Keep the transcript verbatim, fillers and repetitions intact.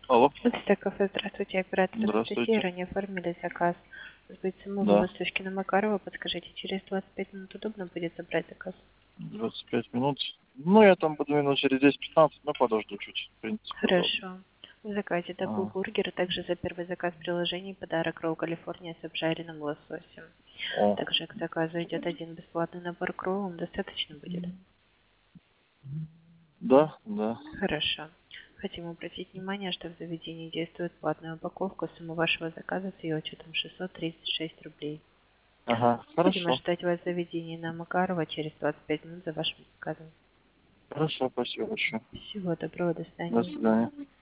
Алло. Это кафе, здравствуйте, оператор Анастасия, Здравствуйте. ранее оформили заказ. Сбыть самого Да. Ласточкина Макарова, подскажите, через двадцать пять минут удобно будет забрать заказ? двадцать пять минут. Ну, я там буду минут через десять-пятнадцать, но подожду чуть. В принципе, удобно. Хорошо. В заказе такой А, бургер, а также за первый заказ приложений подарок Ролл Калифорния с обжаренным лососем. о, Также к заказу идет один бесплатный набор к роллам, достаточно будет? да, да. Хорошо. Хотим обратить внимание, что в заведении действует платная упаковка. Сумма вашего заказа с ее учетом шестьсот тридцать шесть рублей. Ага, Будем хорошо. ожидать вас в заведении на Макарова через двадцать пять минут за вашим заказом. Хорошо, спасибо большое. Всего доброго, до До свидания. свидания.